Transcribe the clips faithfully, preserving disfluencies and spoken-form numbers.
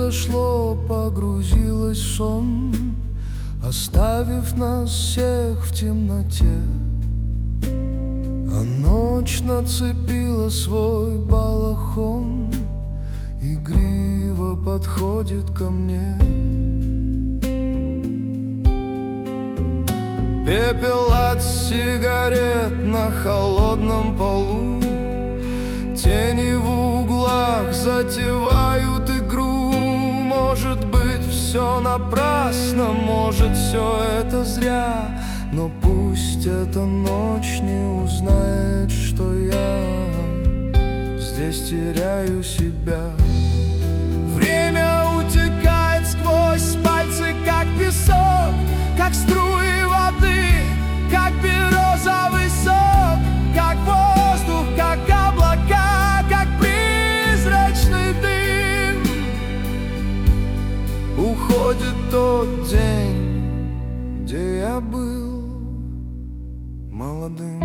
произошло, погрузилось в сон, оставив нас всех в темноте. А ночь нацепила свой балахон, игриво подходит ко мне. Пепел от сигарет на холодном полу, тени в углах затевают игру. Может быть, все напрасно, может, все это зря, но пусть эта ночь не узнает, что я здесь теряю себя. Время утекает сквозь пальцы, как песок, как струи воды, как березовый сок, как воздух, как облака, как призрачный дым. Уходит тот день, где я был молодым.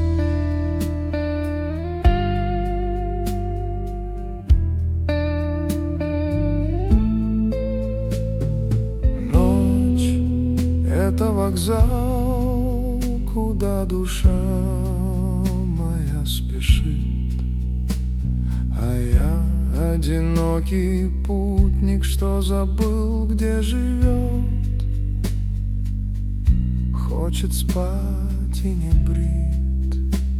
Ночь — это вокзал, куда душа моя спешит, а я одинокий путник, что забыл, где живет. Хочет спать и не брит.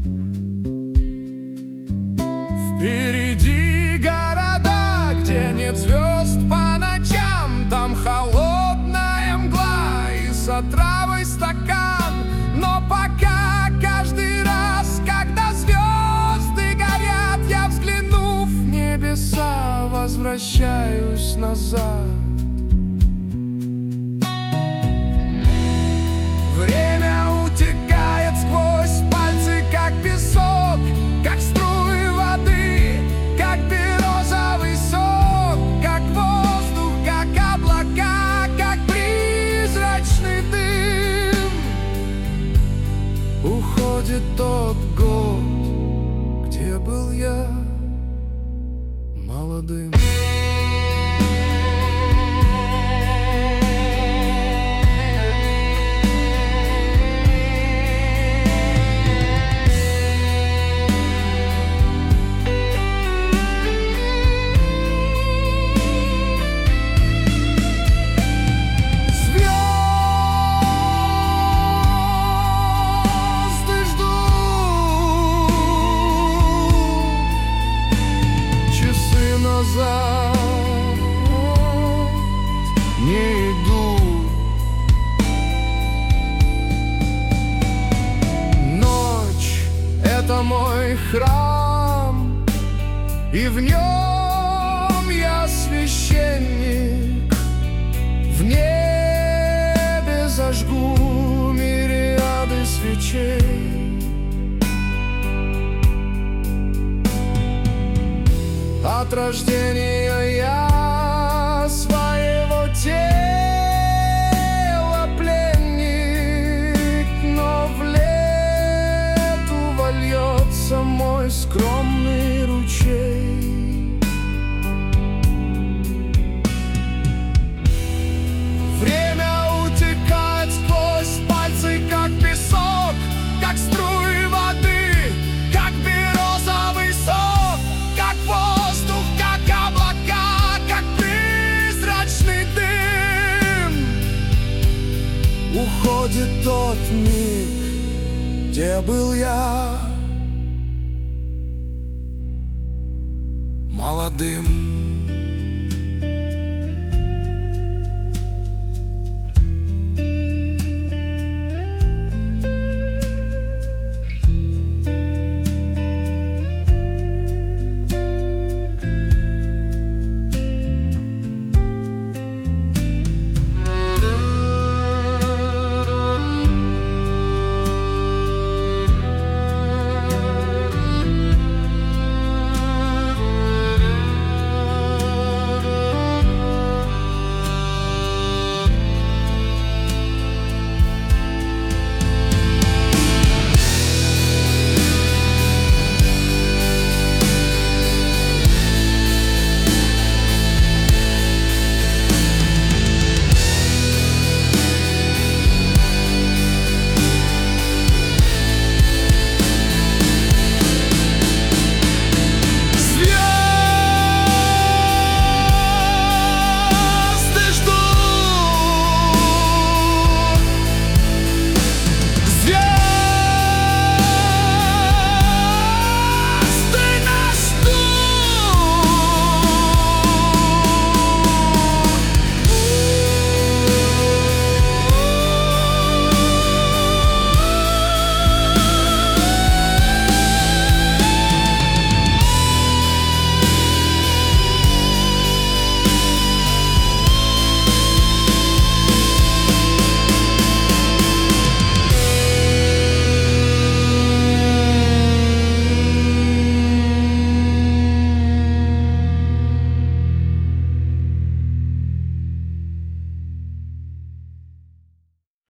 Впереди города, где нет звезд по ночам, там холодная мгла и с отравой стакан. Но пока каждый раз, когда звезды горят, я, взглянув в небеса, возвращаюсь назад. Время утекает сквозь пальцы, как песок, как струи воды, как березовый сок, как воздух, как облака, как призрачный дым. Уходит тот год, где был я молодым. Не иду. Ночь — это мой храм, и в нем я священник. В небе зажгу мириады свечей. От рождения я своего тела пленник, но в лету вольется мой скромный ручей. Время утекает сквозь пальцы, как песок, как струи воды, как березовый сок, как воздух, как облака, как призрачный дым. Уходит тот миг, где был я молодым.